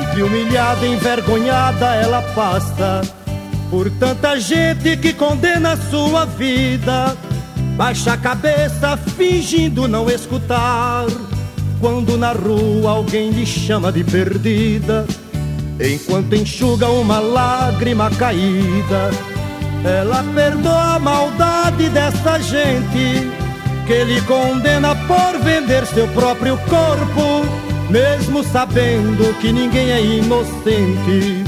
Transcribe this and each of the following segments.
E humilhada, envergonhada, ela passa por tanta gente que condena a sua vida. Baixa a cabeça, fingindo não escutar, quando na rua alguém lhe chama de perdida. Enquanto enxuga uma lágrima caída, ela perdoa a maldade dessa gente que lhe condena por vender seu próprio corpo, mesmo sabendo que ninguém é inocente.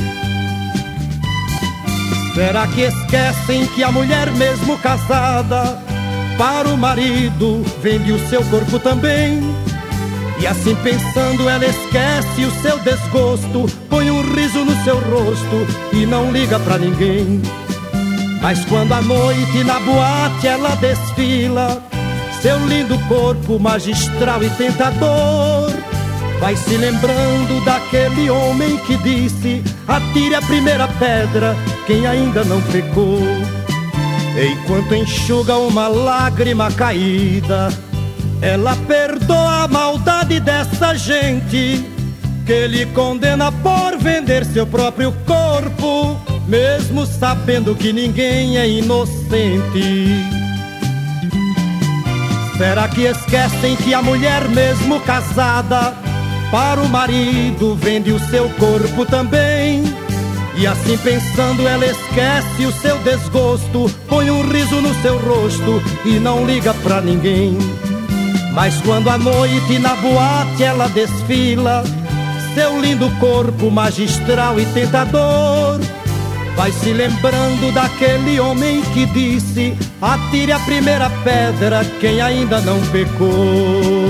Será que esquecem que a mulher mesmo casada para o marido vende o seu corpo também? E assim pensando ela esquece o seu desgosto, põe um riso no seu rosto e não liga pra ninguém. Mas quando à noite na boate ela desfila, seu lindo corpo magistral e tentador, vai se lembrando daquele homem que disse: atire a primeira pedra quem ainda não pecou. Enquanto enxuga uma lágrima caída, ela perdoa a maldade dessa gente que lhe condena por vender seu próprio corpo, mesmo sabendo que ninguém é inocente. Será que esquecem que a mulher mesmo casada para o marido vende o seu corpo também? E assim pensando ela esquece o seu desgosto, põe um riso no seu rosto e não liga pra ninguém. Mas quando à noite na boate ela desfila, seu lindo corpo magistral e tentador, vai se lembrando daquele homem que disse: atire a primeira pedra quem ainda não pecou.